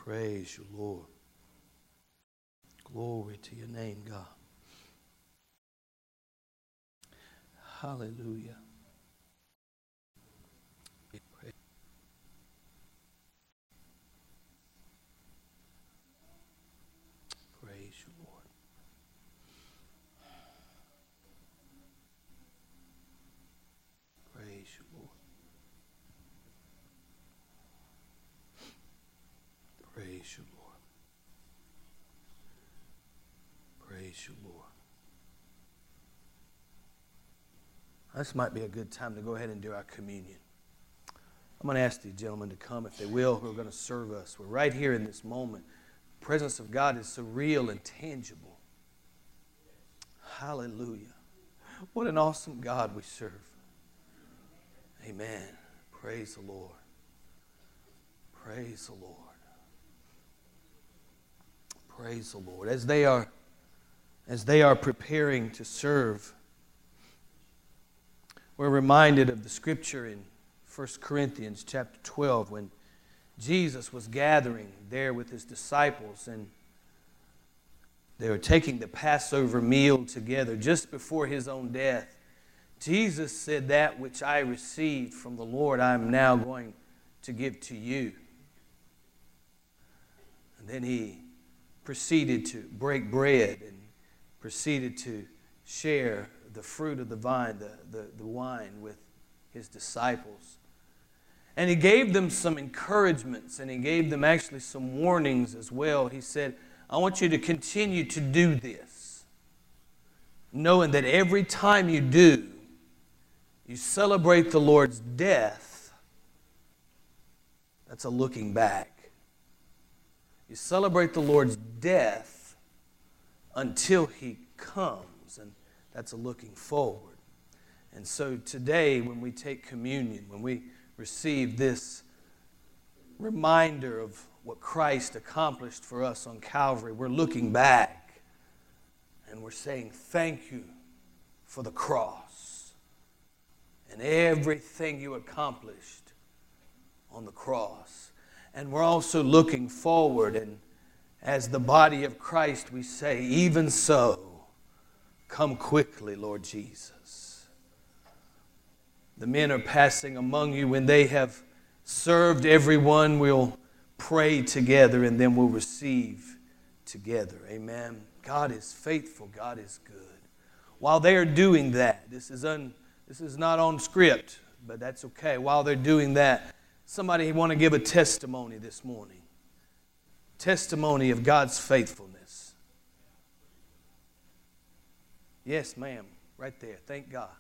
Praise you, Lord. Glory to your name, God. Hallelujah. Praise you, Lord. Praise you, Lord. Praise you, Lord. Praise you, Lord. This might be a good time to go ahead and do our communion. I'm going to ask these gentlemen to come, if they will, who are going to serve us. We're right here in this moment. The presence of God is so real and tangible. Hallelujah. What an awesome God we serve. Amen. Praise the Lord. Praise the Lord. Praise the Lord. As they are preparing to serve, we're reminded of the scripture in 1 Corinthians chapter 12 when Jesus was gathering there with his disciples and they were taking the Passover meal together just before his own death. Jesus said, "That which I received from the Lord, I am now going to give to you." And then he proceeded to break bread and proceeded to share the fruit of the vine, the wine, with his disciples. And he gave them some encouragements, and he gave them actually some warnings as well. He said, "I want you to continue to do this, knowing that every time you do, you celebrate the Lord's death." That's a looking back. You celebrate the Lord's death until he comes, and that's a looking forward. And so today, when we take communion, when we receive this reminder of what Christ accomplished for us on Calvary, we're looking back and we're saying, thank you for the cross and everything you accomplished on the cross. And we're also looking forward, and as the body of Christ, we say, even so, come quickly, Lord Jesus. The men are passing among you. When they have served everyone, we'll pray together and then we'll receive together. Amen. God is faithful. God is good. While they are doing that, this is not on script, but that's okay. While they're doing that, somebody want to give a testimony this morning. Testimony of God's faithfulness. Yes, ma'am. Right there. Thank God.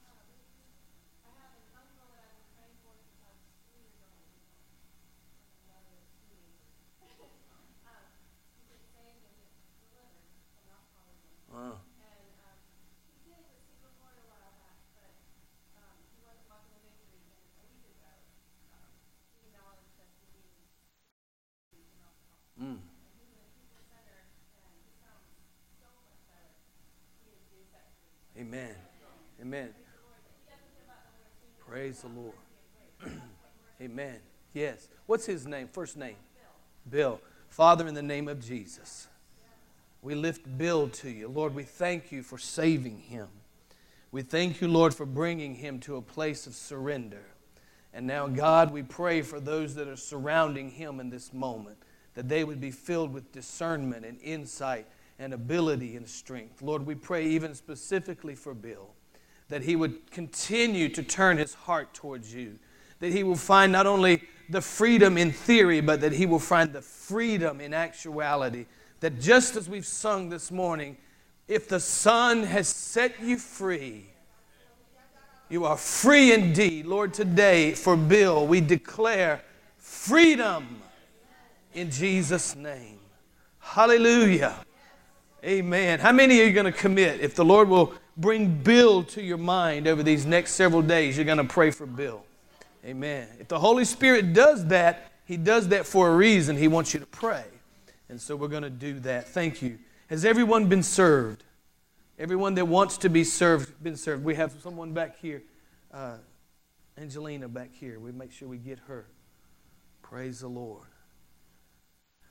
Amen. Amen. Praise the Lord. Amen. Yes. What's his name? First name? Bill. Father, in the name of Jesus, we lift Bill to you. Lord, we thank you for saving him. We thank you, Lord, for bringing him to a place of surrender. And now, God, we pray for those that are surrounding him in this moment, that they would be filled with discernment and insight and ability and strength. Lord, we pray even specifically for Bill, that he would continue to turn his heart towards you, that he will find not only the freedom in theory, but that he will find the freedom in actuality, that just as we've sung this morning, if the Son has set you free, you are free indeed. Lord, today for Bill, we declare freedom in Jesus' name. Hallelujah. Amen. How many are you going to commit? If the Lord will bring Bill to your mind over these next several days, you're going to pray for Bill. Amen. If the Holy Spirit does that, He does that for a reason. He wants you to pray. And so we're going to do that. Thank you. Has everyone been served? Everyone that wants to be served, been served. We have someone back here. Angelina back here. We make sure we get her. Praise the Lord.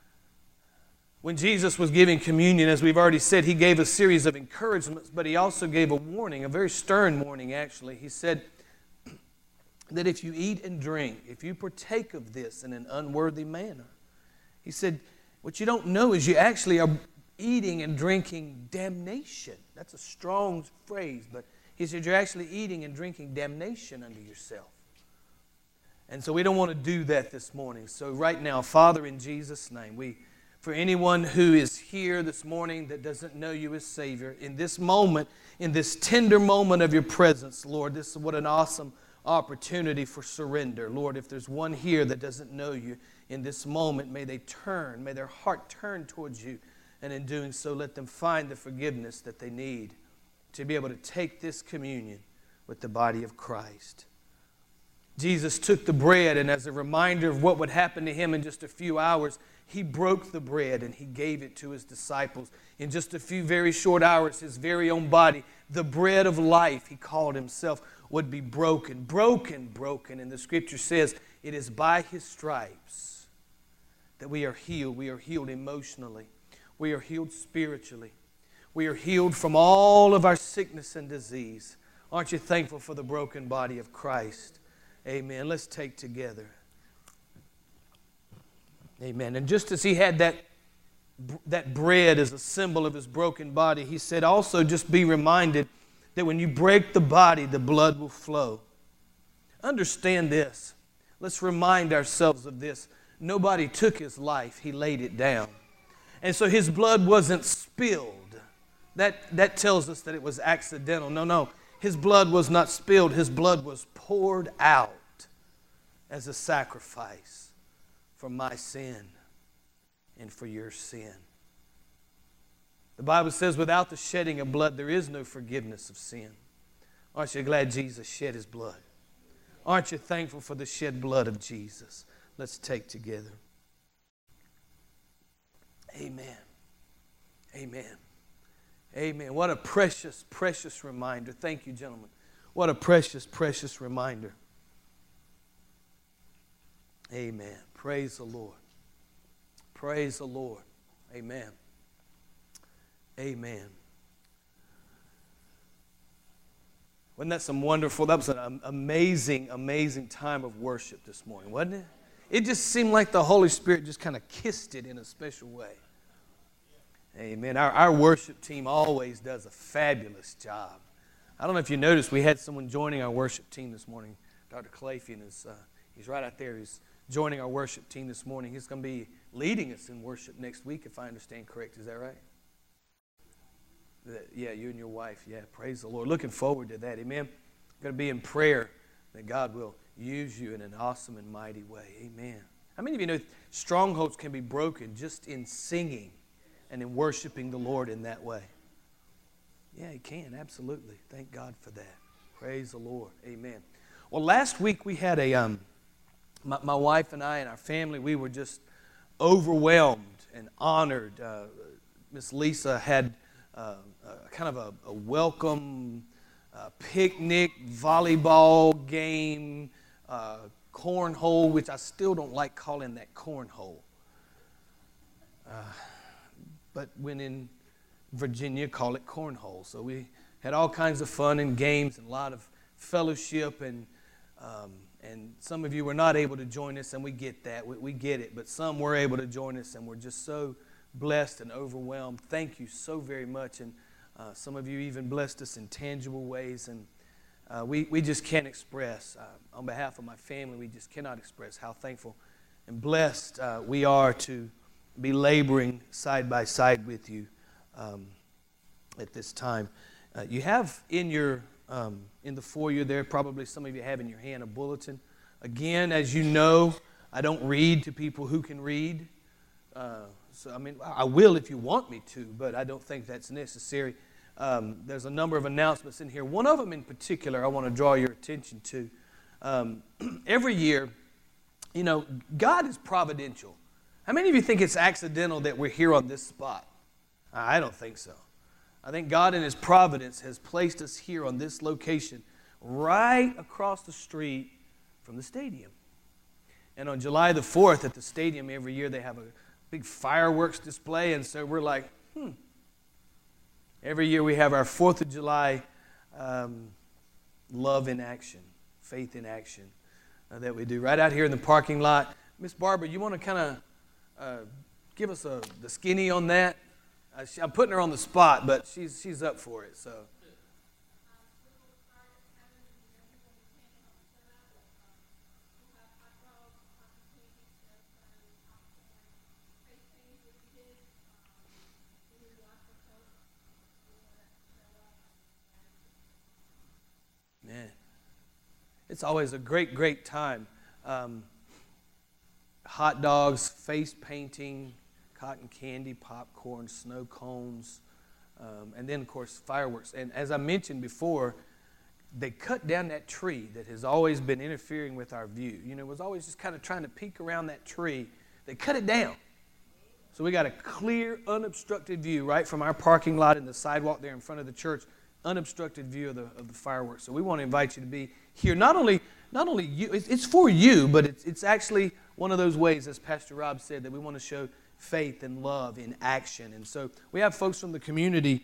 When Jesus was giving communion, as we've already said, he gave a series of encouragements, but he also gave a warning, a very stern warning actually. He said that if you eat and drink, if you partake of this in an unworthy manner, he said, what you don't know is you actually are eating and drinking damnation. That's a strong phrase, but he said you're actually eating and drinking damnation unto yourself. And so we don't want to do that this morning. So right now, Father, in Jesus' name, for anyone who is here this morning that doesn't know you as Savior, in this moment, in this tender moment of your presence, Lord, this is what an awesome opportunity for surrender. Lord, if there's one here that doesn't know you in this moment, may their heart turn towards you, and in doing so, let them find the forgiveness that they need to be able to take this communion with the body of Christ. Jesus took the bread, and as a reminder of what would happen to him in just a few hours, he broke the bread and he gave it to his disciples. In just a few very short hours, his very own body, the bread of life, he called himself, would be broken. And the scripture says it is by his stripes that we are healed. We are healed emotionally. We are healed spiritually. We are healed from all of our sickness and disease. Aren't you thankful for the broken body of Christ? Amen. Let's take together. Amen. And just as he had that bread as a symbol of his broken body, he said also just be reminded that when you break the body, the blood will flow. Understand this. Let's remind ourselves of this. Nobody took his life. He laid it down. And so his blood wasn't spilled. That tells us that it was accidental. No. His blood was not spilled. His blood was poured out as a sacrifice for my sin and for your sin. The Bible says without the shedding of blood, there is no forgiveness of sin. Aren't you glad Jesus shed his blood? Aren't you thankful for the shed blood of Jesus? Let's take together. Amen. Amen. Amen. What a precious, precious reminder. Thank you, gentlemen. What a precious, precious reminder. Amen. Praise the Lord. Praise the Lord. Amen. Amen. Wasn't that some wonderful, that was an amazing, amazing time of worship this morning, wasn't it? It just seemed like the Holy Spirit just kind of kissed it in a special way. Amen. Our worship team always does a fabulous job. I don't know if you noticed, we had someone joining our worship team this morning. Dr. Clayfian he's right out there. He's joining our worship team this morning. He's going to be leading us in worship next week, if I understand correct. Is that right? Yeah, you and your wife. Yeah, praise the Lord. Looking forward to that. Amen. Going to be in prayer that God will use you in an awesome and mighty way. Amen. How many of you know strongholds can be broken just in singing and in worshiping the Lord in that way? Yeah, He can, absolutely. Thank God for that. Praise the Lord. Amen. Well, last week we had my wife and I and our family, we were just overwhelmed and honored. Miss Lisa had kind of a welcome picnic, volleyball game, cornhole, which I still don't like calling that cornhole. But when in Virginia, call it cornhole. So we had all kinds of fun and games and a lot of fellowship, and some of you were not able to join us, and we get that. We get it. But some were able to join us, and we're just so blessed and overwhelmed. Thank you so very much. And some of you even blessed us in tangible ways. And we just can't express, on behalf of my family, we just cannot express how thankful and blessed we are to be laboring side by side with you at this time. You have in the foyer there, probably some of you have in your hand a bulletin. Again, as you know, I don't read to people who can read. So, I mean, I will if you want me to, but I don't think that's necessary. There's a number of announcements in here. One of them in particular I want to draw your attention to. Every year, you know, God is providential. How many of you think it's accidental that we're here on this spot? I don't think so. I think God in His providence has placed us here on this location right across the street from the stadium. And on July the 4th at the stadium every year they have big fireworks display. And so we're like, Every year we have our 4th of July love in action, faith in action that we do right out here in the parking lot. Miss Barbara, you want to kind of give us the skinny on that? I'm putting her on the spot, but she's up for it. So. Man, it's always a great, great time. Hot dogs, face painting, cotton candy, popcorn, snow cones, and then, of course, fireworks. And as I mentioned before, they cut down that tree that has always been interfering with our view. You know, it was always just kind of trying to peek around that tree. They cut it down. So we got a clear, unobstructed view right from our parking lot and the sidewalk there in front of the church, unobstructed view of the fireworks. So we want to invite you to be here. Not only you, it's for you, but it's actually one of those ways, as Pastor Rob said, that we want to show faith and love in action. And so we have folks from the community.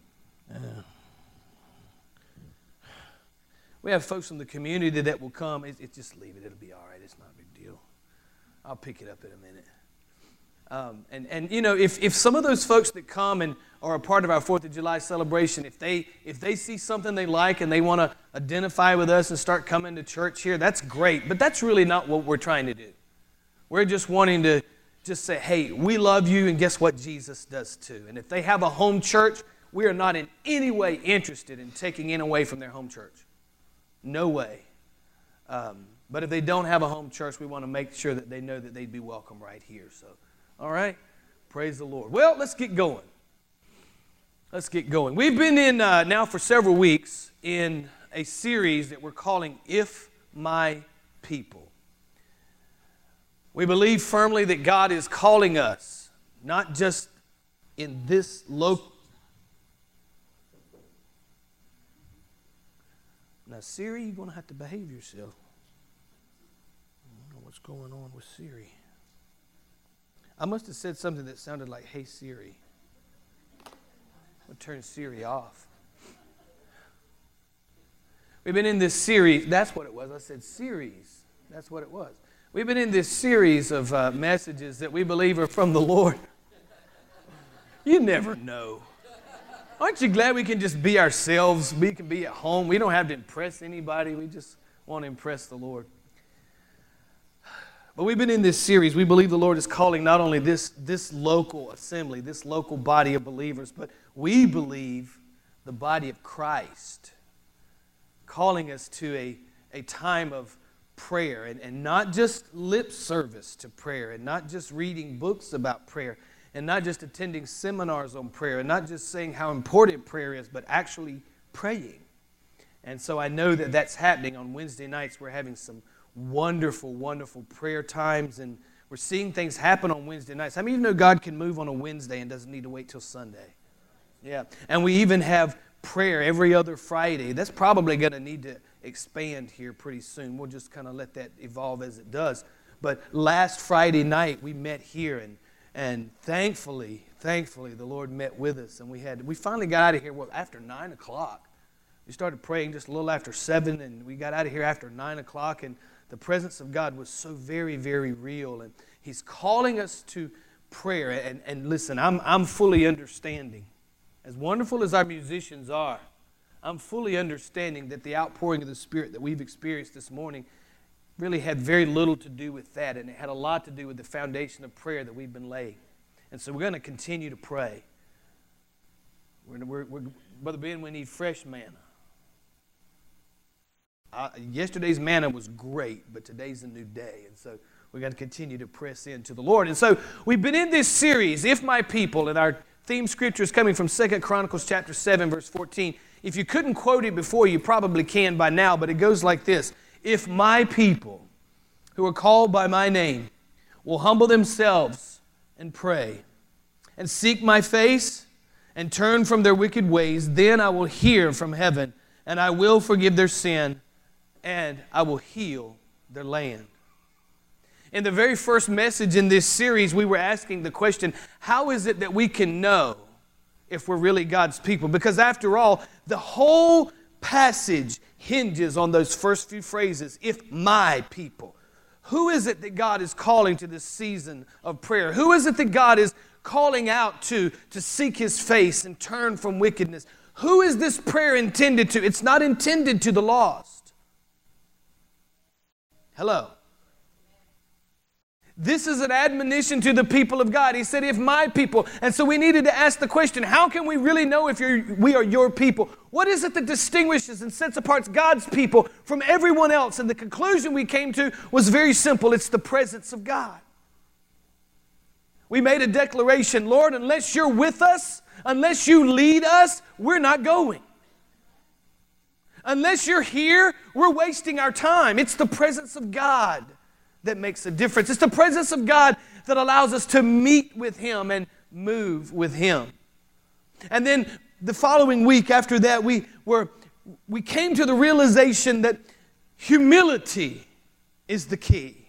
We have folks from the community that will come. Just leave it. It'll be all right. It's not a big deal. I'll pick it up in a minute. And you know, if some of those folks that come and are a part of our 4th of July celebration, if they see something they like and they want to identify with us and start coming to church here, that's great. But that's really not what we're trying to do. We're just wanting to just say, hey, we love you, and guess what? Jesus does too. And if they have a home church, we are not in any way interested in taking it away from their home church. No way. But if they don't have a home church, we want to make sure that they know that they'd be welcome right here. So, all right, praise the Lord. Well, let's get going. Let's get going. We've been in now for several weeks in a series that we're calling If My People. We believe firmly that God is calling us, not just in this local. Now, Siri, you're going to have to behave yourself. I don't know what's going on with Siri. I must have said something that sounded like, hey, Siri. I'm going to turn Siri off. We've been in this series. That's what it was. I said series. That's what it was. We've been in this series of messages that we believe are from the Lord. You never know. Aren't you glad we can just be ourselves? We can be at home. We don't have to impress anybody. We just want to impress the Lord. But we've been in this series. We believe the Lord is calling not only this local assembly, this local body of believers, but we believe the body of Christ, calling us to a time of prayer, and not just lip service to prayer, and not just reading books about prayer, and not just attending seminars on prayer, and not just saying how important prayer is, but actually praying. And so I know that that's happening on Wednesday nights. We're having some wonderful, wonderful prayer times, and we're seeing things happen on Wednesday nights. How many of you know God can move on a Wednesday and doesn't need to wait till Sunday? Yeah. And we even have prayer every other Friday. That's probably going to need to expand here pretty soon. We'll just kind of let that evolve as it does. But last Friday night we met here, and thankfully the Lord met with us, and we finally got out of here after 9 o'clock. We started praying just a little after 7, and we got out of here after 9 o'clock, and the presence of God was so very, very real, and He's calling us to prayer. And listen, I'm fully understanding. As wonderful as our musicians are, I'm fully understanding that the outpouring of the Spirit that we've experienced this morning really had very little to do with that, and it had a lot to do with the foundation of prayer that we've been laying. And so we're going to continue to pray. Brother Ben, we need fresh manna. Yesterday's manna was great, but today's a new day, and so we've got to continue to press into the Lord. And so we've been in this series, If My People, and our theme scripture is coming from 2 Chronicles chapter 7, verse 14. If you couldn't quote it before, you probably can by now, but it goes like this. If my people, who are called by my name, will humble themselves and pray, and seek my face, and turn from their wicked ways, then I will hear from heaven, and I will forgive their sin, and I will heal their land. In the very first message in this series, we were asking the question, how is it that we can know if we're really God's people? Because after all, the whole passage hinges on those first few phrases, if my people. Who is it that God is calling to this season of prayer? Who is it that God is calling out to seek His face and turn from wickedness? Who is this prayer intended to? It's not intended to the lost. Hello. This is an admonition to the people of God. He said, if my people. And so we needed to ask the question, how can we really know if we are your people? What is it that distinguishes and sets apart God's people from everyone else? And the conclusion we came to was very simple. It's the presence of God. We made a declaration, Lord, unless you're with us, unless you lead us, we're not going. Unless you're here, we're wasting our time. It's the presence of God that makes a difference. It's the presence of God that allows us to meet with Him and move with Him. And then the following week after that, we came to the realization that humility is the key.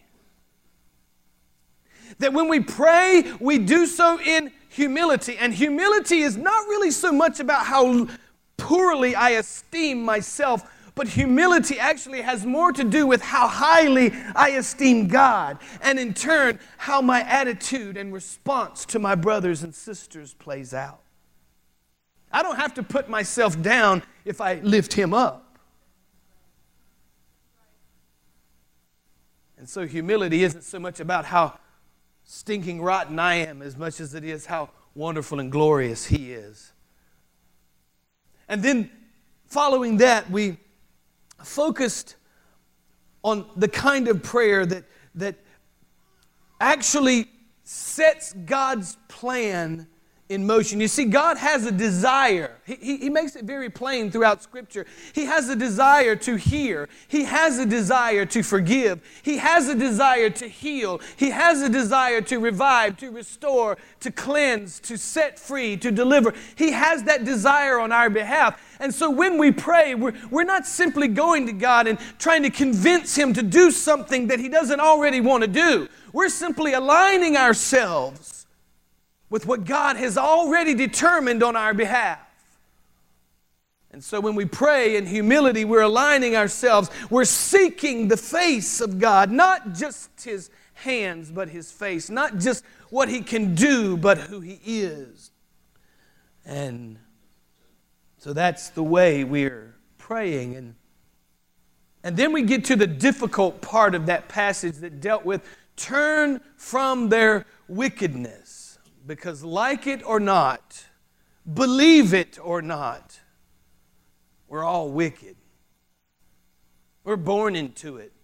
That when we pray, we do so in humility. And humility is not really so much about how poorly I esteem myself, but humility actually has more to do with how highly I esteem God, and in turn, how my attitude and response to my brothers and sisters plays out. I don't have to put myself down if I lift Him up. And so humility isn't so much about how stinking rotten I am as much as it is how wonderful and glorious He is. And then following that, we focused on the kind of prayer that actually sets God's plan in motion. You see, God has a desire. He makes it very plain throughout Scripture. He has a desire to hear. He has a desire to forgive. He has a desire to heal. He has a desire to revive, to restore, to cleanse, to set free, to deliver. He has that desire on our behalf. And so when we pray, we're not simply going to God and trying to convince Him to do something that He doesn't already want to do. We're simply aligning ourselves with what God has already determined on our behalf. And so when we pray in humility, we're aligning ourselves. We're seeking the face of God, not just His hands, but His face. Not just what He can do, but who He is. And so that's the way we're praying. And then we get to the difficult part of that passage that dealt with turn from their wickedness. Because like it or not, believe it or not, we're all wicked. We're born into it.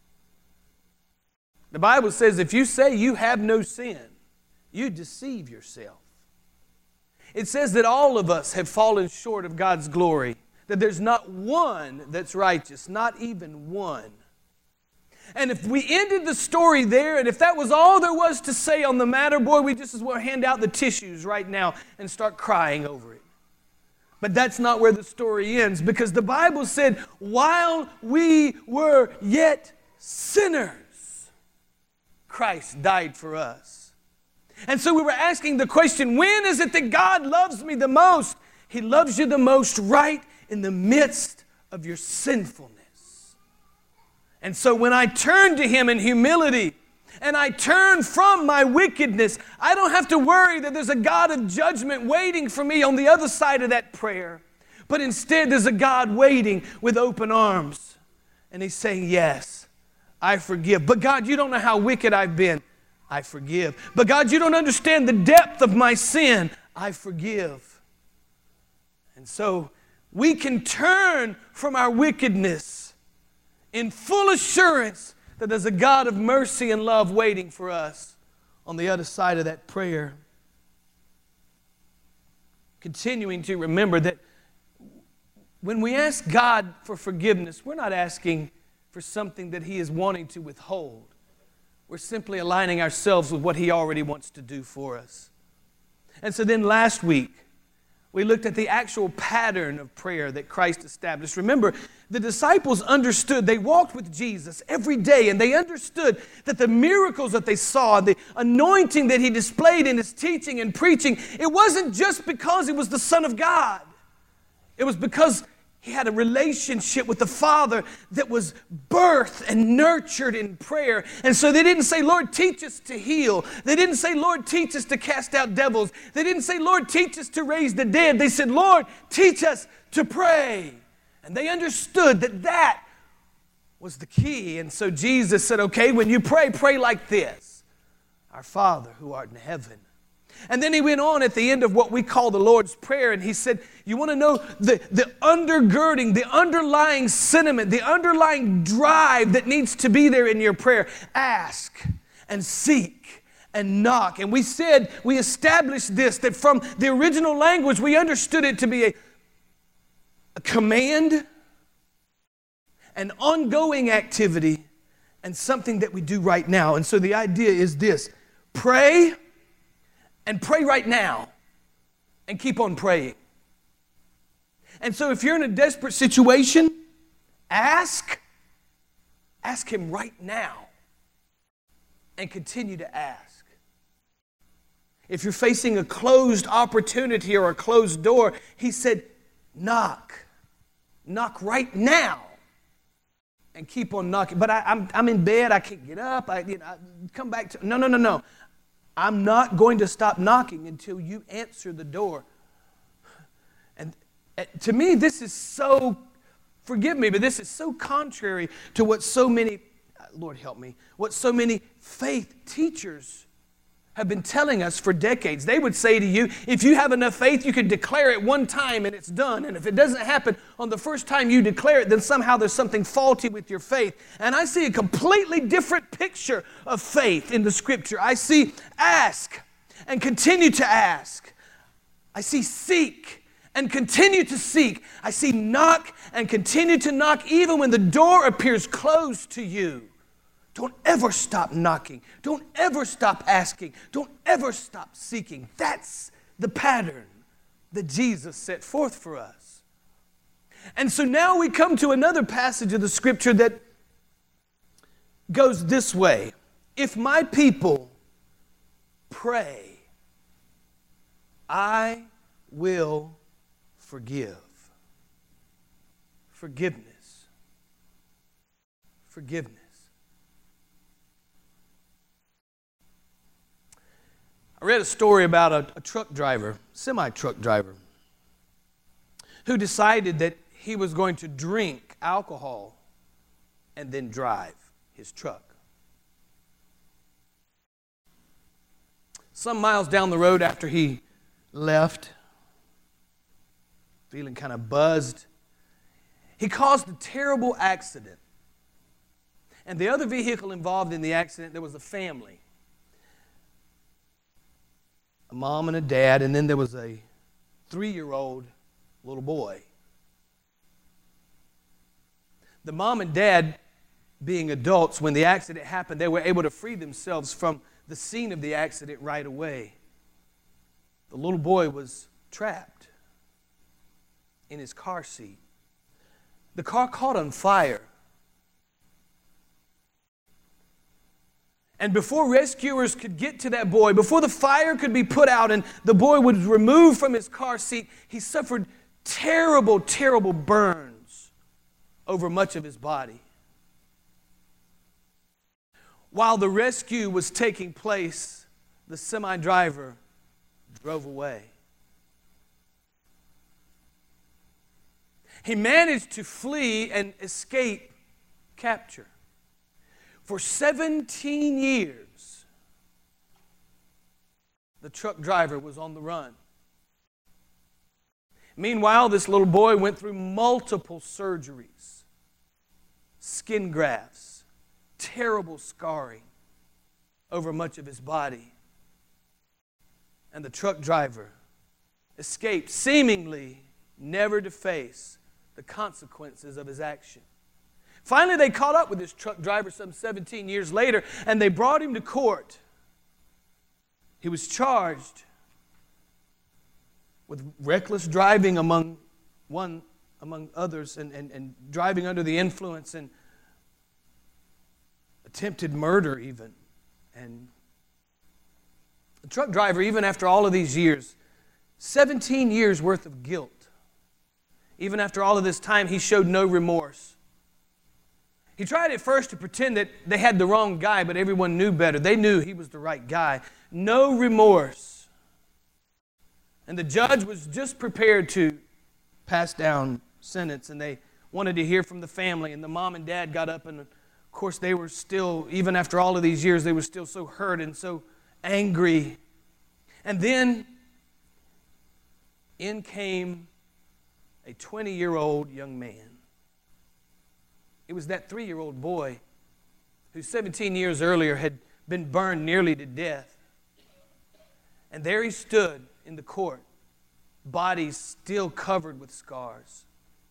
The Bible says if you say you have no sin, you deceive yourself. It says that all of us have fallen short of God's glory, that there's not one that's righteous, not even one. And if we ended the story there, and if that was all there was to say on the matter, boy, we just as well hand out the tissues right now and start crying over it. But that's not where the story ends, because the Bible said, while we were yet sinners, Christ died for us. And so we were asking the question, when is it that God loves me the most? He loves you the most right in the midst of your sinfulness. And so when I turn to Him in humility and I turn from my wickedness, I don't have to worry that there's a God of judgment waiting for me on the other side of that prayer. But instead there's a God waiting with open arms. And He's saying, yes, I forgive. But God, you don't know how wicked I've been. I forgive. But God, you don't understand the depth of my sin. I forgive. And so we can turn from our wickedness in full assurance that there's a God of mercy and love waiting for us on the other side of that prayer. Continuing to remember that when we ask God for forgiveness, we're not asking for something that He is wanting to withhold. We're simply aligning ourselves with what He already wants to do for us. And so then last week, We looked at the actual pattern of prayer that Christ established. Remember, the disciples understood. They walked with Jesus every day, and they understood that the miracles that they saw, the anointing that He displayed in His teaching and preaching, it wasn't just because He was the Son of God. It was because He had a relationship with the Father that was birthed and nurtured in prayer. And so they didn't say, Lord, teach us to heal. They didn't say, Lord, teach us to cast out devils. They didn't say, Lord, teach us to raise the dead. They said, Lord, teach us to pray. And they understood that that was the key. And so Jesus said, okay, when you pray, pray like this. Our Father who art in heaven. And then He went on at the end of what we call the Lord's Prayer, and He said, you want to know the undergirding, the underlying sentiment, the underlying drive that needs to be there in your prayer. Ask and seek and knock. And we said, we established this, that from the original language, we understood it to be a command, an ongoing activity, and something that we do right now. And so the idea is this: pray, and pray right now, and keep on praying. And so if you're in a desperate situation, ask Him right now, and continue to ask. If you're facing a closed opportunity or a closed door, He said, knock right now, and keep on knocking. But I'm in bed, I can't get up, I come back to, no. I'm not going to stop knocking until you answer the door. And to me, this is so, forgive me, but this is so contrary to what so many, Lord help me, what so many faith teachers have been telling us for decades. They would say to you, if you have enough faith, you can declare it one time and it's done. And if it doesn't happen on the first time you declare it, then somehow there's something faulty with your faith. And I see a completely different picture of faith in the Scripture. I see ask and continue to ask. I see seek and continue to seek. I see knock and continue to knock even when the door appears closed to you. Don't ever stop knocking. Don't ever stop asking. Don't ever stop seeking. That's the pattern that Jesus set forth for us. And so now we come to another passage of the Scripture that goes this way. If my people pray, I will forgive. Forgiveness. Forgiveness. I read a story about a truck driver, semi-truck driver, who decided that he was going to drink alcohol and then drive his truck. Some miles down the road after he left, feeling kind of buzzed, he caused a terrible accident. And the other vehicle involved in the accident, there was a family. A mom and a dad, and then there was a 3-year-old little boy. The mom and dad, being adults, when the accident happened, they were able to free themselves from the scene of the accident right away. The little boy was trapped in his car seat. The car caught on fire. And before rescuers could get to that boy, before the fire could be put out and the boy was removed from his car seat, he suffered terrible, terrible burns over much of his body. While the rescue was taking place, the semi-driver drove away. He managed to flee and escape capture. For 17 years, the truck driver was on the run. Meanwhile, this little boy went through multiple surgeries, skin grafts, terrible scarring over much of his body. And the truck driver escaped, seemingly never to face the consequences of his action. Finally, they caught up with this truck driver some 17 years later, and they brought him to court. He was charged with reckless driving among others, and driving under the influence, and attempted murder even. And the truck driver, even after all of these years, 17 years worth of guilt. Even after all of this time, he showed no remorse. He tried at first to pretend that they had the wrong guy, but everyone knew better. They knew he was the right guy. No remorse. And the judge was just prepared to pass down sentence, and they wanted to hear from the family. And the mom and dad got up, and of course they were still, even after all of these years, they were still so hurt and so angry. And then in came a 20-year-old young man. It was that 3-year-old boy who 17 years earlier had been burned nearly to death. And there he stood in the court, bodies still covered with scars.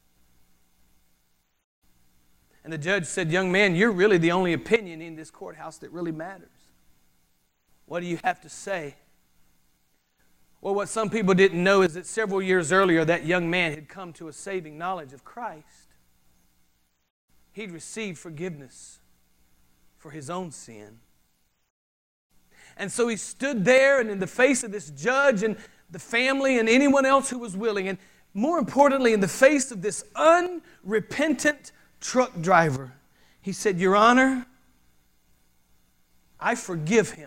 And the judge said, "Young man, you're really the only opinion in this courthouse that really matters. What do you have to say?" Well, what some people didn't know is that several years earlier, that young man had come to a saving knowledge of Christ. He'd received forgiveness for his own sin. And so he stood there, and in the face of this judge and the family and anyone else who was willing, and more importantly, in the face of this unrepentant truck driver, he said, "Your Honor, I forgive him."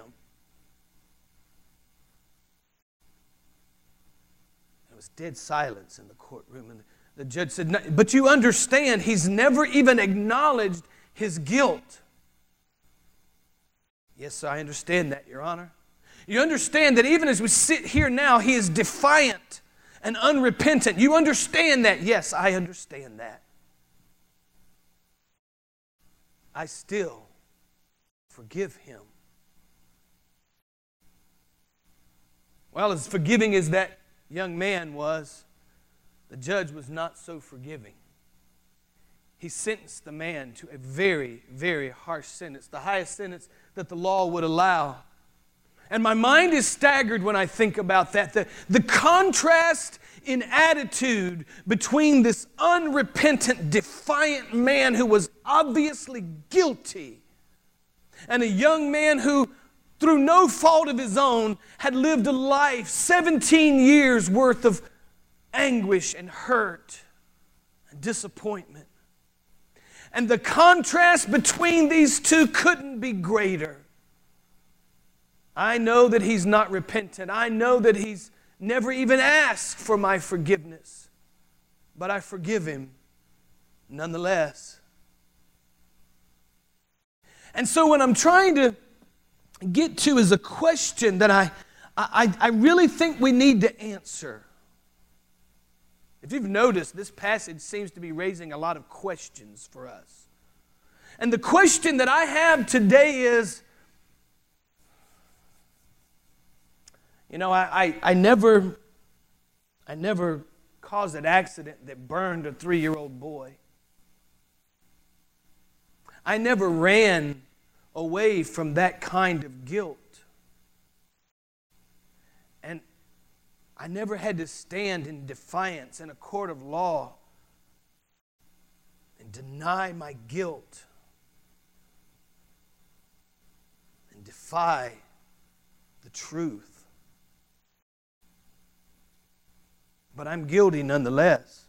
There was dead silence in the courtroom, and the judge said, "No, but you understand, he's never even acknowledged his guilt." "Yes, sir, I understand that, Your Honor." "You understand that even as we sit here now, he is defiant and unrepentant. You understand that?" "Yes, I understand that." "I still forgive him." Well, as forgiving as that young man was, the judge was not so forgiving. He sentenced the man to a very, very harsh sentence, the highest sentence that the law would allow. And my mind is staggered when I think about that. The contrast in attitude between this unrepentant, defiant man who was obviously guilty and a young man who, through no fault of his own, had lived a life, 17 years worth of anguish and hurt and disappointment. And the contrast between these two couldn't be greater. I know that he's not repentant. I know that he's never even asked for my forgiveness. But I forgive him nonetheless. And so what I'm trying to get to is a question that I really think we need to answer. If you've noticed, this passage seems to be raising a lot of questions for us. And the question that I have today is, I never caused an accident that burned a 3-year-old boy. I never ran away from that kind of guilt. And I never had to stand in defiance in a court of law and deny my guilt and defy the truth. But I'm guilty nonetheless.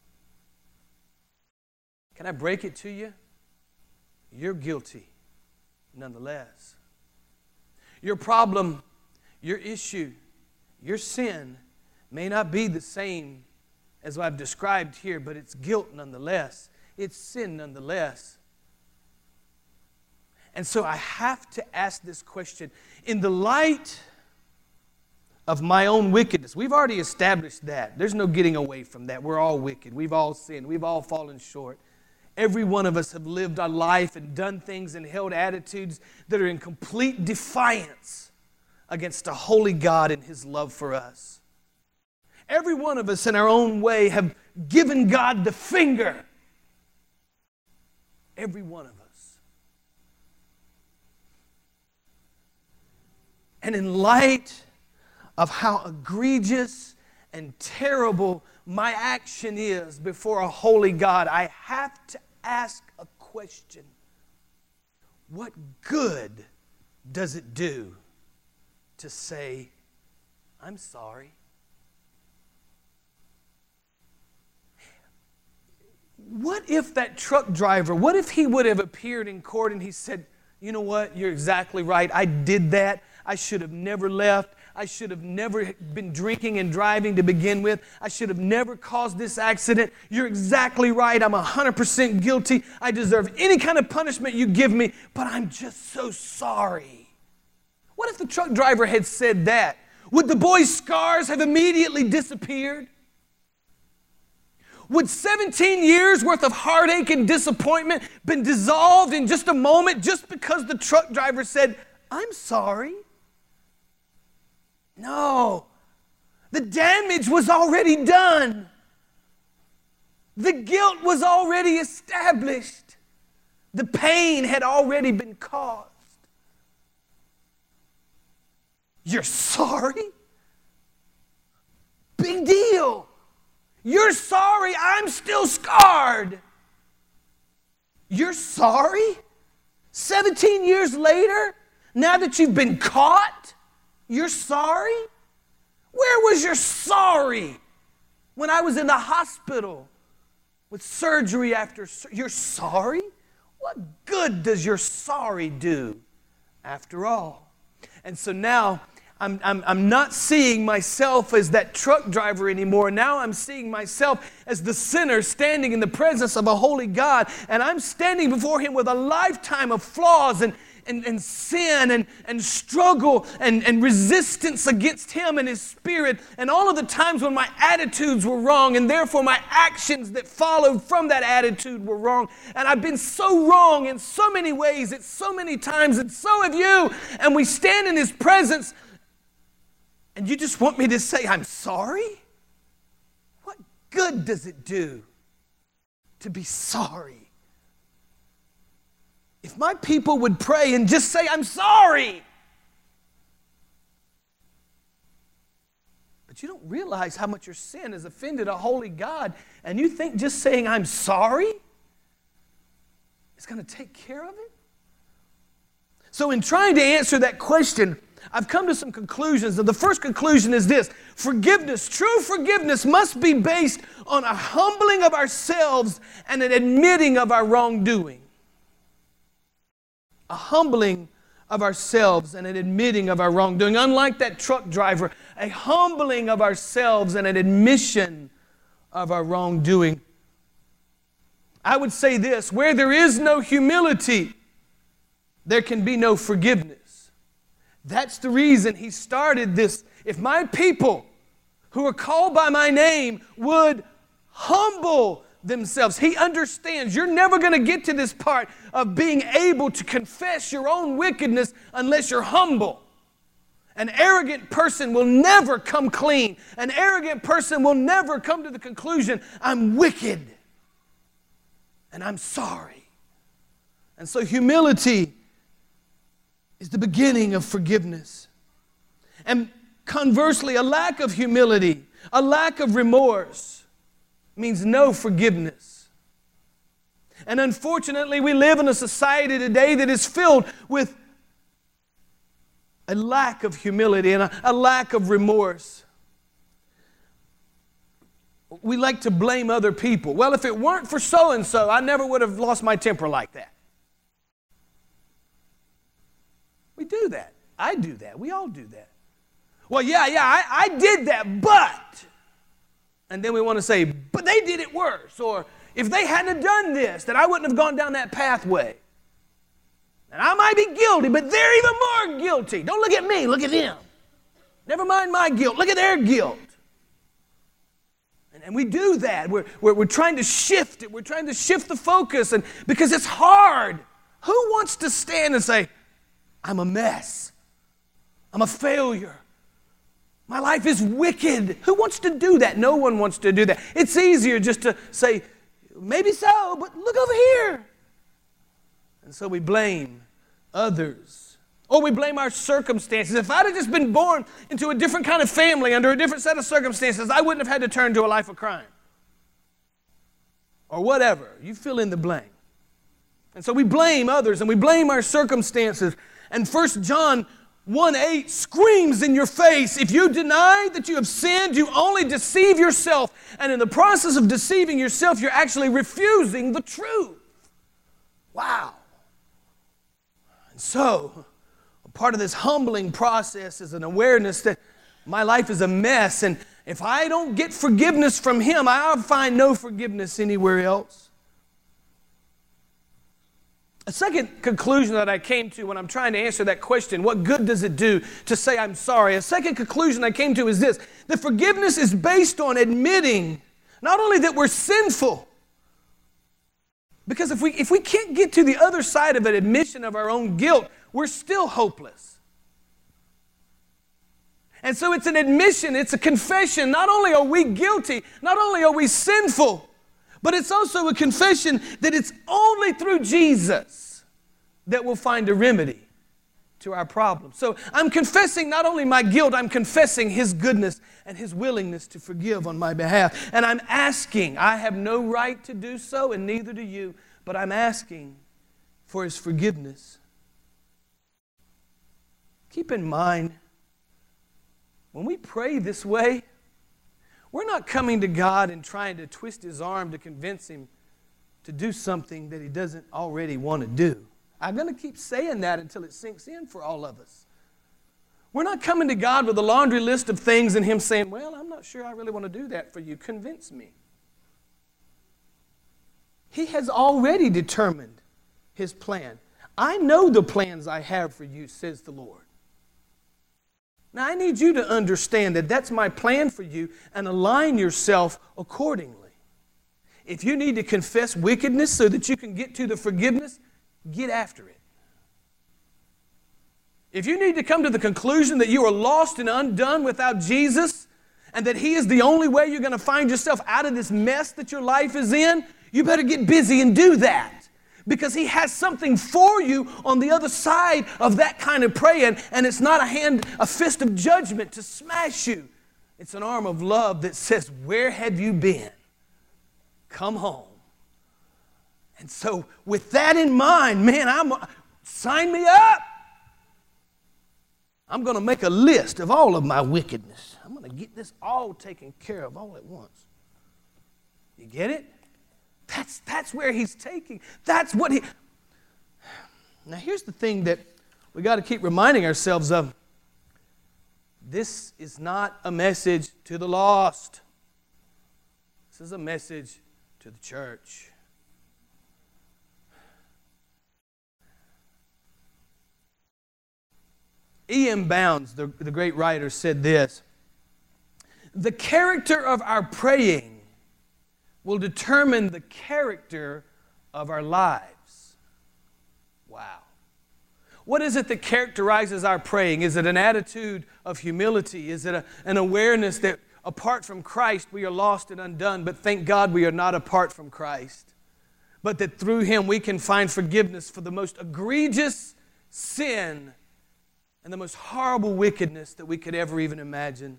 Can I break it to you? You're guilty nonetheless. Your problem, your issue, your sin may not be the same as what I've described here, but it's guilt nonetheless. It's sin nonetheless. And so I have to ask this question. In the light of my own wickedness, we've already established that. There's no getting away from that. We're all wicked. We've all sinned. We've all fallen short. Every one of us have lived our life and done things and held attitudes that are in complete defiance against a holy God and His love for us. Every one of us in our own way have given God the finger. Every one of us. And in light of how egregious and terrible my action is before a holy God, I have to ask a question. What good does it do to say, I'm sorry? What if that truck driver, what if he would have appeared in court and he said, you know what, you're exactly right, I did that, I should have never left, I should have never been drinking and driving to begin with, I should have never caused this accident, you're exactly right, I'm 100% guilty, I deserve any kind of punishment you give me, but I'm just so sorry. What if the truck driver had said that? Would the boy's scars have immediately disappeared? Would 17 years worth of heartache and disappointment been dissolved in just a moment just because the truck driver said, I'm sorry? No. The damage was already done. The guilt was already established. The pain had already been caused. You're sorry? Big deal. You're sorry, I'm still scarred. You're sorry? 17 years later, now that you've been caught, you're sorry? Where was your sorry when I was in the hospital with surgery after surgery? You're sorry? What good does your sorry do after all? And so now, I'm not seeing myself as that truck driver anymore. Now I'm seeing myself as the sinner standing in the presence of a holy God. And I'm standing before Him with a lifetime of flaws and sin and struggle and resistance against Him and His Spirit. And all of the times when my attitudes were wrong and therefore my actions that followed from that attitude were wrong. And I've been so wrong in so many ways at so many times, and so have you. And we stand in His presence. And you just want me to say, I'm sorry? What good does it do to be sorry? If my people would pray and just say, I'm sorry. But you don't realize how much your sin has offended a holy God, and you think just saying, I'm sorry is going to take care of it? So in trying to answer that question, I've come to some conclusions. And the first conclusion is this: forgiveness, true forgiveness, must be based on a humbling of ourselves and an admitting of our wrongdoing. A humbling of ourselves and an admitting of our wrongdoing. Unlike that truck driver, a humbling of ourselves and an admission of our wrongdoing. I would say this: where there is no humility, there can be no forgiveness. That's the reason He started this. If my people who are called by my name would humble themselves. He understands you're never going to get to this part of being able to confess your own wickedness unless you're humble. An arrogant person will never come clean. An arrogant person will never come to the conclusion, I'm wicked and I'm sorry. And so humility is the beginning of forgiveness. And conversely, a lack of humility, a lack of remorse means no forgiveness. And unfortunately, we live in a society today that is filled with a lack of humility and a lack of remorse. We like to blame other people. Well, if it weren't for so-and-so, I never would have lost my temper like that. We do that. I do that. We all do that. Well, I did that, but. And then we want to say, but they did it worse. Or if they hadn't done this, then I wouldn't have gone down that pathway. And I might be guilty, but they're even more guilty. Don't look at me, look at them. Never mind my guilt, look at their guilt. And we do that. We're trying to shift it. We're trying to shift the focus, and because it's hard. Who wants to stand and say, I'm a mess. I'm a failure. My life is wicked. Who wants to do that? No one wants to do that. It's easier just to say, maybe so, but look over here. And so we blame others. Or we blame our circumstances. If I'd have just been born into a different kind of family, under a different set of circumstances, I wouldn't have had to turn to a life of crime. Or whatever. You fill in the blank. And so we blame others and we blame our circumstances. And 1 John 1:8 screams in your face, if you deny that you have sinned, you only deceive yourself. And in the process of deceiving yourself, you're actually refusing the truth. Wow. And so, a part of this humbling process is an awareness that my life is a mess. And if I don't get forgiveness from Him, I'll find no forgiveness anywhere else. A second conclusion that I came to when I'm trying to answer that question, what good does it do to say I'm sorry? A second conclusion I came to is this: that forgiveness is based on admitting not only that we're sinful, because if we can't get to the other side of an admission of our own guilt, we're still hopeless. And so it's an admission, it's a confession. Not only are we guilty, not only are we sinful, but it's also a confession that it's only through Jesus that we'll find a remedy to our problem. So I'm confessing not only my guilt, I'm confessing His goodness and His willingness to forgive on my behalf. And I'm asking, I have no right to do so, and neither do you, but I'm asking for His forgiveness. Keep in mind, when we pray this way, we're not coming to God and trying to twist His arm to convince Him to do something that He doesn't already want to do. I'm going to keep saying that until it sinks in for all of us. We're not coming to God with a laundry list of things and Him saying, well, I'm not sure I really want to do that for you. Convince me. He has already determined His plan. I know the plans I have for you, says the Lord. Now, I need you to understand that that's my plan for you and align yourself accordingly. If you need to confess wickedness so that you can get to the forgiveness, get after it. If you need to come to the conclusion that you are lost and undone without Jesus and that He is the only way you're going to find yourself out of this mess that your life is in, you better get busy and do that. Because He has something for you on the other side of that kind of praying, and it's not a fist of judgment to smash you. It's an arm of love that says, where have you been? Come home. And so with that in mind, man, sign me up. I'm going to make a list of all of my wickedness. I'm going to get this all taken care of all at once. You get it? That's where He's taking. That's what He... Now here's the thing that we got to keep reminding ourselves of. This is not a message to the lost. This is a message to the church. E.M. Bounds, the great writer, said this: the character of our praying will determine the character of our lives. Wow. What is it that characterizes our praying? Is it an attitude of humility? Is it an awareness that apart from Christ we are lost and undone, but thank God we are not apart from Christ, but that through Him we can find forgiveness for the most egregious sin and the most horrible wickedness that we could ever even imagine?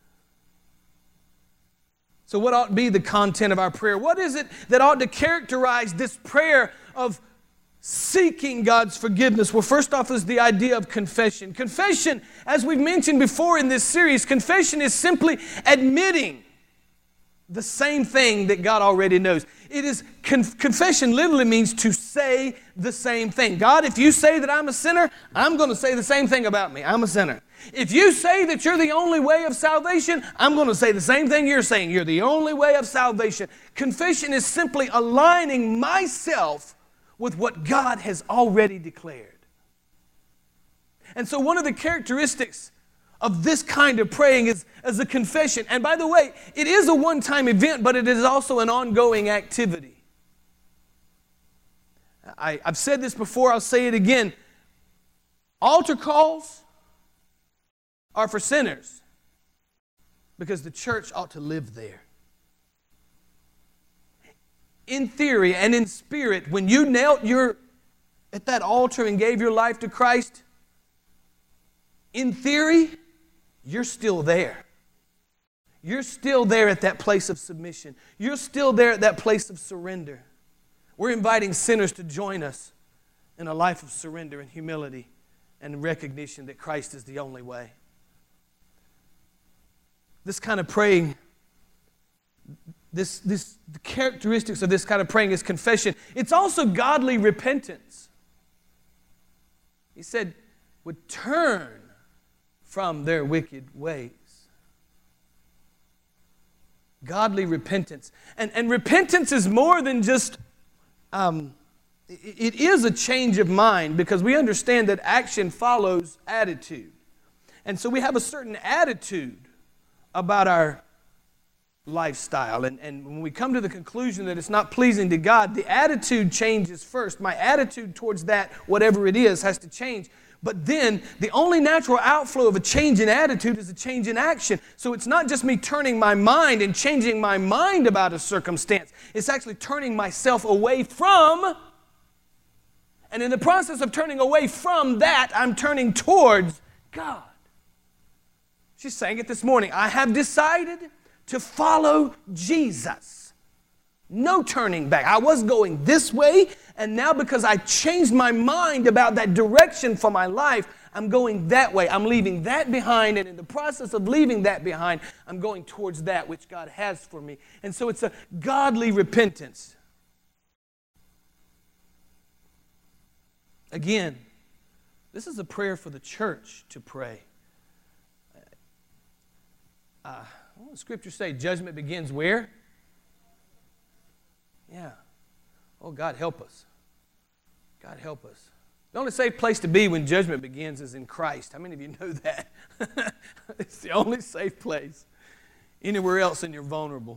So what ought to be the content of our prayer? What is it that ought to characterize this prayer of seeking God's forgiveness? Well, first off is the idea of confession. Confession, as we've mentioned before in this series, confession is simply admitting the same thing that God already knows. It is confession literally means to say the same thing. God, if you say that I'm a sinner, I'm going to say the same thing about me. I'm a sinner. If you say that you're the only way of salvation, I'm going to say the same thing you're saying. You're the only way of salvation. Confession is simply aligning myself with what God has already declared. And so one of the characteristics of this kind of praying is as a confession. And by the way, it is a one-time event, but it is also an ongoing activity. I've said this before, I'll say it again. Altar calls are for sinners because the church ought to live there. In theory and in spirit, when you knelt at that altar and gave your life to Christ, In theory, you're still there. You're still there at that place of submission. You're still there at that place of surrender. We're inviting sinners to join us in a life of surrender and humility and recognition that Christ is the only way. This kind of praying, the characteristics of this kind of praying is confession. It's also godly repentance. He said, would turn from their wicked ways. Godly repentance. And repentance is more than just, it is a change of mind, because we understand that action follows attitude. And so we have a certain attitude about our lifestyle. And when we come to the conclusion that it's not pleasing to God, the attitude changes first. My attitude towards that, whatever it is, has to change. But then the only natural outflow of a change in attitude is a change in action. So it's not just me turning my mind and changing my mind about a circumstance. It's actually turning myself away from, and in the process of turning away from that, I'm turning towards God. She's saying it this morning. I have decided to follow Jesus. No turning back. I was going this way, and now because I changed my mind about that direction for my life, I'm going that way. I'm leaving that behind, and in the process of leaving that behind, I'm going towards that which God has for me. And so it's a godly repentance. Again, this is a prayer for the church to pray. What does Scripture say? Judgment begins where? Yeah. Oh, God help us. God help us. The only safe place to be when judgment begins is in Christ. How many of you know that? It's the only safe place. Anywhere else and you're vulnerable.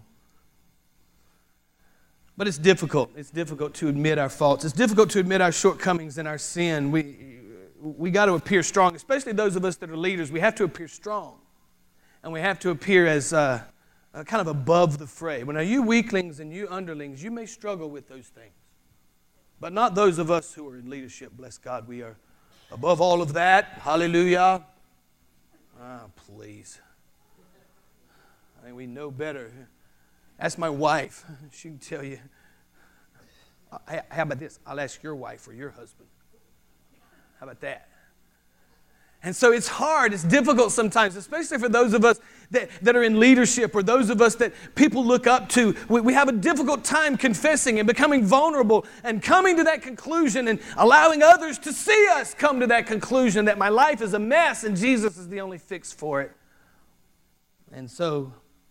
But it's difficult. It's difficult to admit our faults. It's difficult to admit our shortcomings and our sin. We got to appear strong, especially those of us that are leaders. We have to appear strong. And we have to appear as kind of above the fray. When you weaklings and you underlings, you may struggle with those things. But not those of us who are in leadership. Bless God, we are above all of that. Hallelujah. Please. I think we know better. Ask my wife. She can tell you. How about this? I'll ask your wife or your husband. How about that? And so it's hard, it's difficult sometimes, especially for those of us that are in leadership, or those of us that people look up to. We have a difficult time confessing and becoming vulnerable and coming to that conclusion and allowing others to see us come to that conclusion that my life is a mess and Jesus is the only fix for it. And so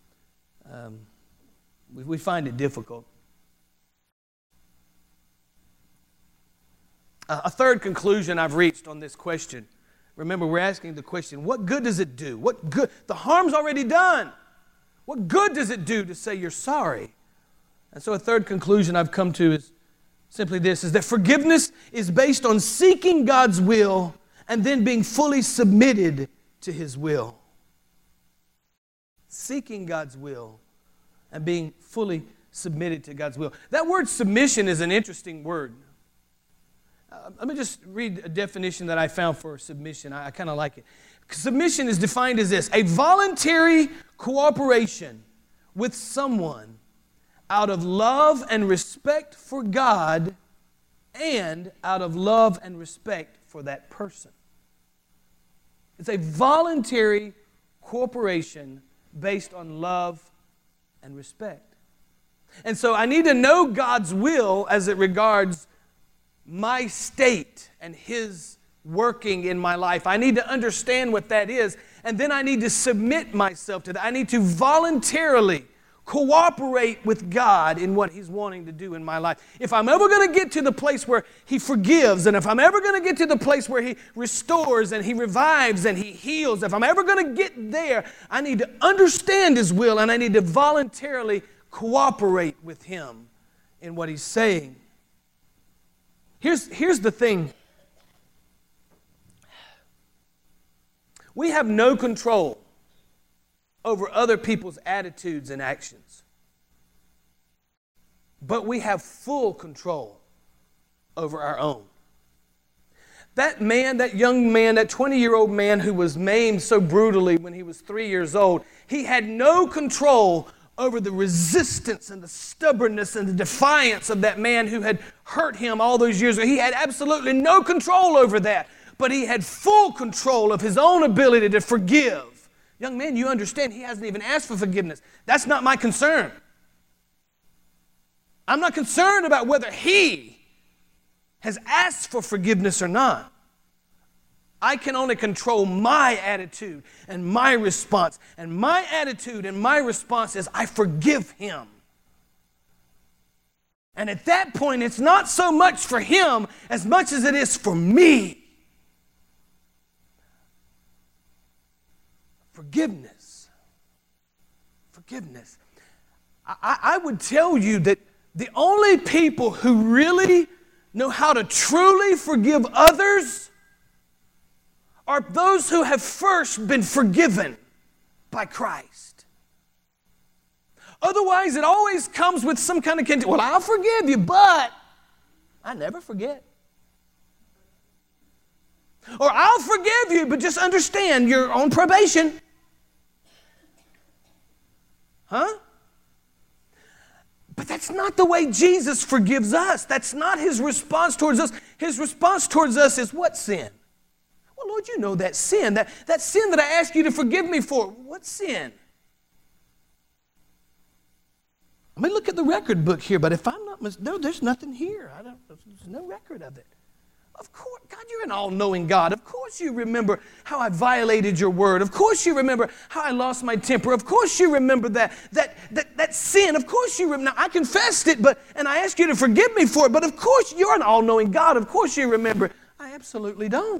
we find it difficult. A third conclusion I've reached on this question. Remember, we're asking the question, what good does it do? What good? The harm's already done. What good does it do to say you're sorry? And so a third conclusion I've come to is simply this, is that forgiveness is based on seeking God's will and then being fully submitted to His will. Seeking God's will and being fully submitted to God's will. That word submission is an interesting word. Let me just read a definition that I found for submission. I kind of like it. Submission is defined as this: a voluntary cooperation with someone out of love and respect for God and out of love and respect for that person. It's a voluntary cooperation based on love and respect. And so I need to know God's will as it regards my state and His working in my life. I need to understand what that is, and then I need to submit myself to that. I need to voluntarily cooperate with God in what He's wanting to do in my life. If I'm ever going to get to the place where He forgives, and if I'm ever going to get to the place where He restores and He revives and He heals, if I'm ever going to get there, I need to understand His will, and I need to voluntarily cooperate with Him in what He's saying. Here's the thing. We have no control over other people's attitudes and actions. But we have full control over our own. That man, that young man, that 20-year-old man who was maimed so brutally when he was 3 years old, he had no control over the resistance and the stubbornness and the defiance of that man who had hurt him all those years ago. He had absolutely no control over that, but he had full control of his own ability to forgive. Young man, you understand, he hasn't even asked for forgiveness. That's not my concern. I'm not concerned about whether he has asked for forgiveness or not. I can only control my attitude and my response. And my attitude and my response is, I forgive him. And at that point, it's not so much for him as much as it is for me. Forgiveness. Forgiveness. I would tell you that the only people who really know how to truly forgive others are those who have first been forgiven by Christ. Otherwise, it always comes with some kind of, well, I'll forgive you, but I never forget. Or I'll forgive you, but just understand you're on probation. Huh? But that's not the way Jesus forgives us. That's not his response towards us. His response towards us is what sin? Well, Lord, you know that sin. That sin that I asked you to forgive me for. What sin? I mean, look at the record book here, but if I'm not mistaken, there's nothing here. There's no record of it. Of course, God, you're an all-knowing God. Of course you remember how I violated your word. Of course you remember how I lost my temper. Of course you remember that sin. Of course you remember. Now, I confessed it, and I asked you to forgive me for it, but of course you're an all-knowing God. Of course you remember. I absolutely don't.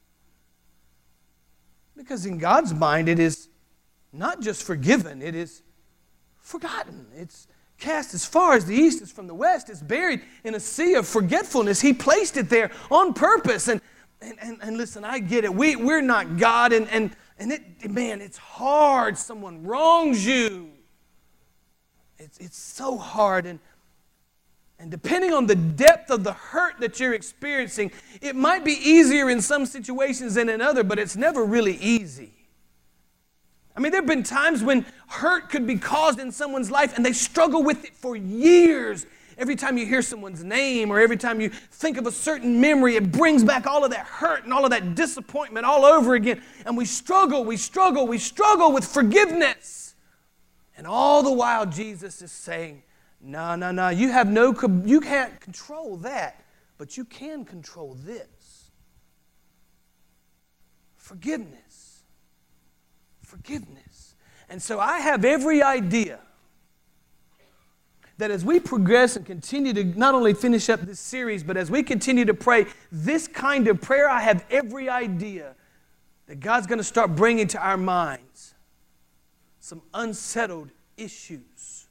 Because in God's mind, it is not just forgiven, it is forgotten. It's cast as far as the east is from the west. It's buried in a sea of forgetfulness. He placed it there on purpose. And listen, I get it. We're not God. And it's hard. Someone wrongs you. It's so hard. And depending on the depth of the hurt that you're experiencing, it might be easier in some situations than in others, but it's never really easy. I mean, there have been times when hurt could be caused in someone's life and they struggle with it for years. Every time you hear someone's name or every time you think of a certain memory, it brings back all of that hurt and all of that disappointment all over again. And we struggle with forgiveness. And all the while, Jesus is saying, no, you can't control that, but you can control this. Forgiveness. And so I have every idea that as we progress and continue to not only finish up this series, but as we continue to pray this kind of prayer, I have every idea that God's going to start bringing to our minds some unsettled issues.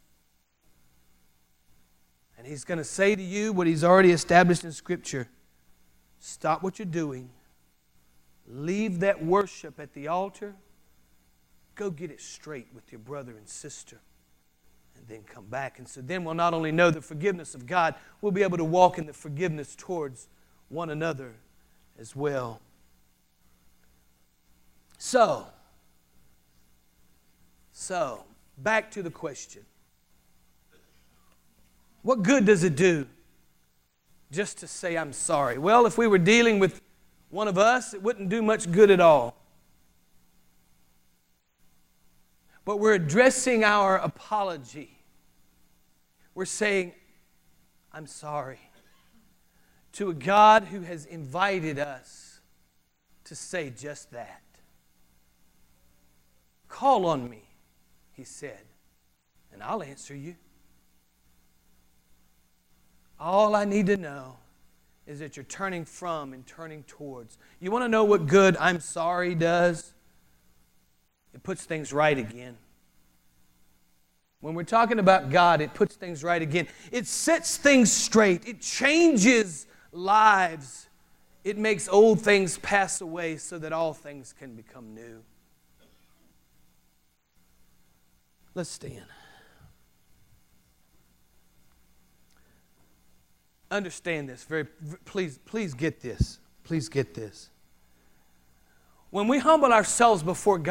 And He's going to say to you what He's already established in Scripture. Stop what you're doing. Leave that worship at the altar. Go get it straight with your brother and sister. And then come back. And so then we'll not only know the forgiveness of God, we'll be able to walk in the forgiveness towards one another as well. So, back to the question. What good does it do just to say I'm sorry? Well, if we were dealing with one of us, it wouldn't do much good at all. But we're addressing our apology. We're saying, I'm sorry, to a God who has invited us to say just that. Call on me, He said, and I'll answer you. All I need to know is that you're turning from and turning towards. You want to know what good I'm sorry does? It puts things right again. When we're talking about God, it puts things right again. It sets things straight. It changes lives. It makes old things pass away so that all things can become new. Let's stand. Understand this. Please get this. Please get this. When we humble ourselves before God,